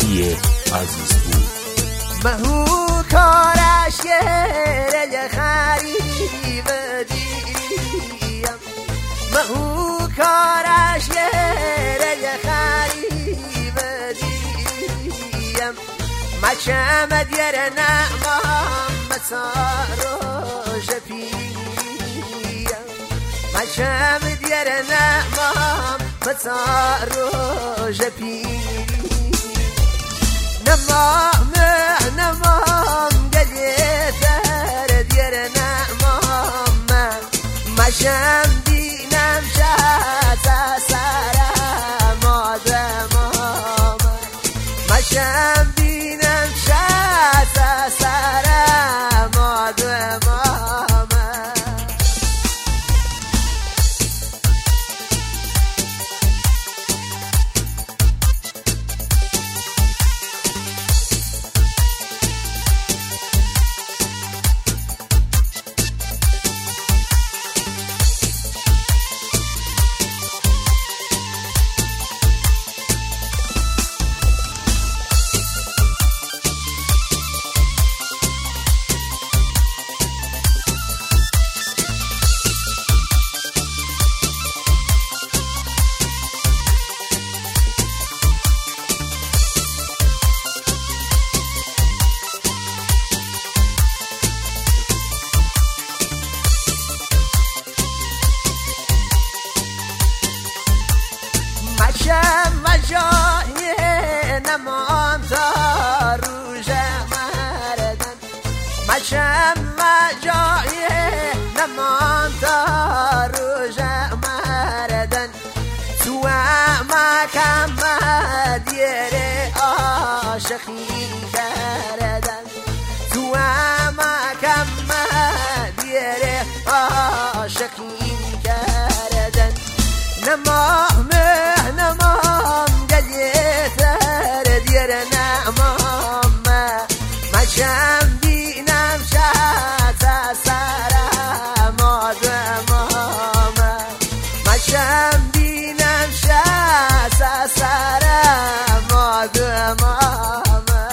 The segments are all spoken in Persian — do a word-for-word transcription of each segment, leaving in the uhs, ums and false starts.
علی عزیز بود. مهو کارش یه خریب دیم، مهو کارش یه خریب دیم، مچم دیر نعمام مساروش پیم، مچم دیر نعمام مساروش پیم. نمام نمام قليتر دير نعمام مشام دينام شاتا سارا مادمام مشام دينام شاتا سارا مادمام. مشم مجایی نمان تا روژ مردن، مشم مجایی نمان تا روژ مردن، تو مکم دیر عاشقی کردن، تو مکم دیر عاشقی کردن. نمام نمام قليتر دير نعمام مشام دينام شاتا سارا مادمام مشام دينام شاتا سارا مادمام.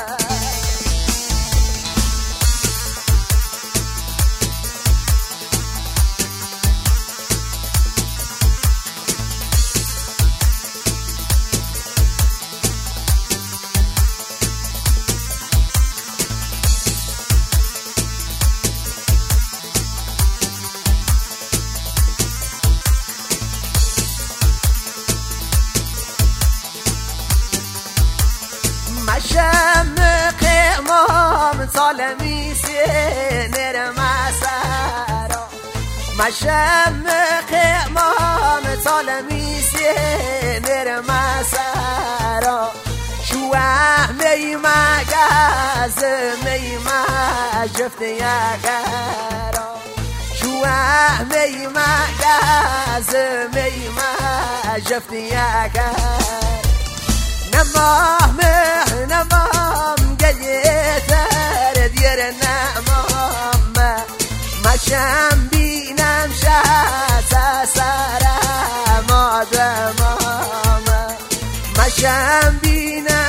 مشم قیمام طالمی سینر مسارا، مشم قیمام طالمی سینر مسارا، شوه می مگز می مجفت یکرا، شوه می مگز می مجفت یکرا. نمام نمام قليتر دير نعمام مشام بينام شاتا سارا مادمام مشام بينام